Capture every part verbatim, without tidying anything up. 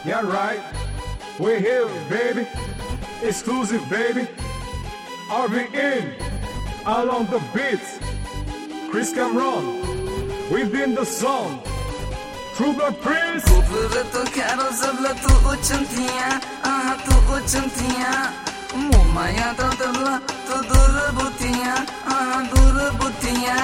Yeah, right. We're here, baby. Exclusive, baby. Are we in? Along the beats. Chris Cameron. Within the song. True Blood Prince. Kubureto karo zabla tu uchantiya, ah tu uchantiya. Mumaya ta tabla tu dur butiya, ah dur butiya.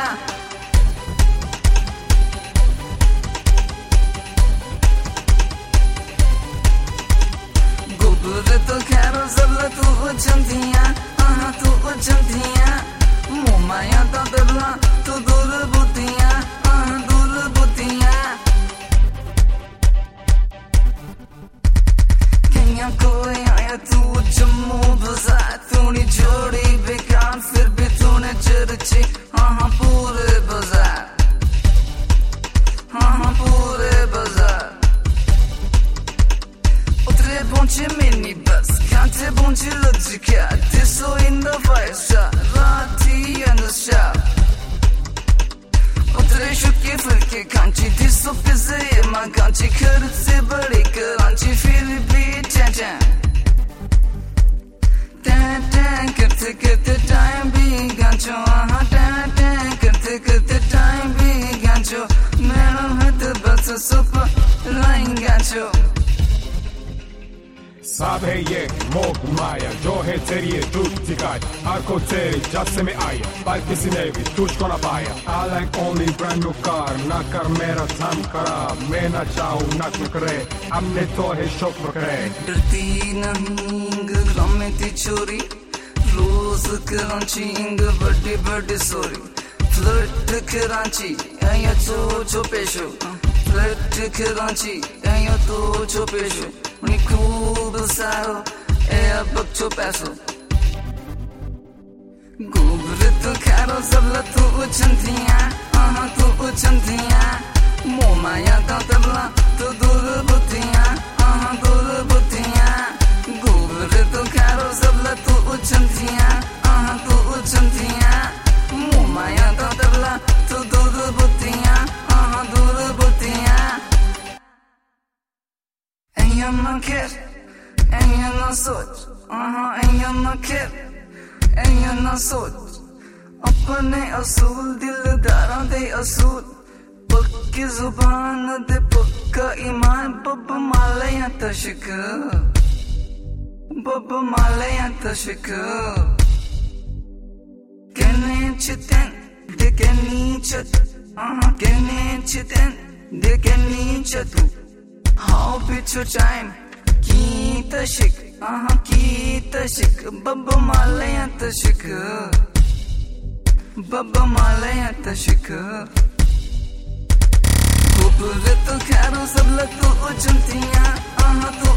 Kubureto karo zabla tu uchantiya, ah tu uchantiya. Mumaya ta tabla tu dur butiya, ah dur butiya. कोई आया तू जम्मू बाजार तूने जोड़ी बेकार फिर भी तूने चर्चे हाँ हाँ पूरे बाजार हाँ हाँ पूरे बाजार उतरे पहुंचे मिनी बस कांटे पहुंचे लज्जिका दिसो इन द फाइव स्टार राती एंड द शॉप उतरे शुके फिर के कांची दिसो पिज़्ज़ा ये मां कांची खर्च से बड़ी करांची फिर भी Tan tan करते करते टाइम भी गांचो हाँ tan tan करते करते टाइम भी गांचो मेरा हाथ बस सुपर लाइन गांचो सब है ये मोह माया जो है तेरी ये दुख दिखाई हर को तेरी जब से मैं आया पर किसी ने भी तुझको ना पाया I like only brand new car ना कर मेरा धन खराब मैं ना चाहूँ ना तू करे हमने तो है शौक पकड़े डरती नहीं गम में थी चोरी रोज कराची इंग बड़ी बड़ी सोरी फ्लर्ट कराची या तो जो पेशो फ्लर्ट कराची या तो जो पेशो Ni cool besado, é bakcho peso. Kubureto karo sabla tu uchantiya, ah tu uchantiya. Mumaya ta tabla tu dur butiya, ah dur butiya. Kubureto karo sabla tu uchantiya, ah tu uchantiya. Mumaya ta tabla tu dur butiya, ah dur butiya. Ella no quiere, ella no सोच, हाँ ella no quiere, ella no सोच. अपने असूल दिलदारों दे असूल, पक्की जुबान दे पक्का ईमान बब माले या तशक, बब माले या तशक. कहने चितन, दे कहनी चत, हाँ कहने चितन, दे कहनी चतु. How bit your time? Keep the shik, uh huh, keep the shik. Baba Malaya the shik, Baba Malaya the shik. Kubureto karo sabla tu uchantiya, uh huh.